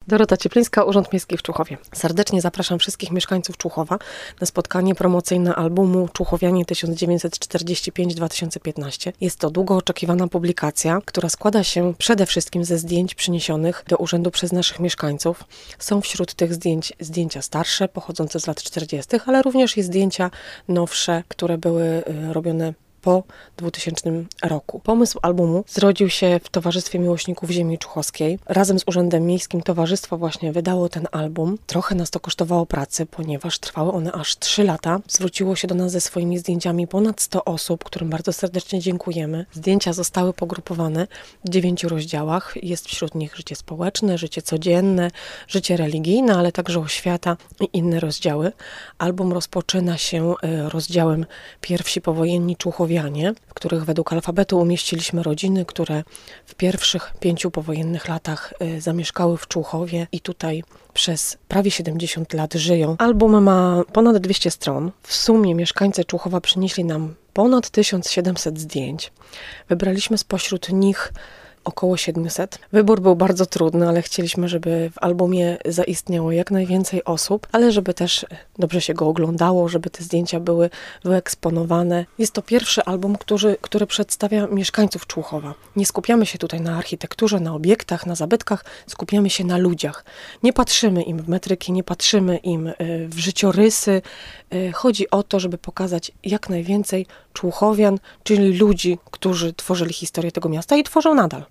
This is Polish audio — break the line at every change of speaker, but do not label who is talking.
Dorota Cieplińska, Urząd Miejski w Człuchowie. Serdecznie zapraszam wszystkich mieszkańców Człuchowa na spotkanie promocyjne albumu Człuchowianie 1945-2015. Jest to długo oczekiwana publikacja, która składa się przede wszystkim ze zdjęć przyniesionych do urzędu przez naszych mieszkańców. Są wśród tych zdjęć zdjęcia starsze, pochodzące z lat 40., ale również i zdjęcia nowsze, które były robione po 2000 roku. Pomysł albumu zrodził się w Towarzystwie Miłośników Ziemi Człuchowskiej. Razem z Urzędem Miejskim towarzystwo właśnie wydało ten album. Trochę nas to kosztowało pracy, ponieważ trwały one aż 3 lata. Zwróciło się do nas ze swoimi zdjęciami ponad 100 osób, którym bardzo serdecznie dziękujemy. Zdjęcia zostały pogrupowane w 9 rozdziałach. Jest wśród nich życie społeczne, życie codzienne, życie religijne, ale także oświata i inne rozdziały. Album rozpoczyna się rozdziałem Pierwsi powojenni Człuchowianie, w których według alfabetu umieściliśmy rodziny, które w pierwszych 5 powojennych latach zamieszkały w Człuchowie i tutaj przez prawie 70 lat żyją. Album ma ponad 200 stron. W sumie mieszkańcy Człuchowa przynieśli nam ponad 1700 zdjęć. Wybraliśmy spośród nich około 700. Wybór był bardzo trudny, ale chcieliśmy, żeby w albumie zaistniało jak najwięcej osób, ale żeby też dobrze się go oglądało, żeby te zdjęcia były wyeksponowane. Jest to pierwszy album, który przedstawia mieszkańców Człuchowa. Nie skupiamy się tutaj na architekturze, na obiektach, na zabytkach, skupiamy się na ludziach. Nie patrzymy im w metryki, nie patrzymy im w życiorysy. Chodzi o to, żeby pokazać jak najwięcej Człuchowian, czyli ludzi, którzy tworzyli historię tego miasta i tworzą nadal.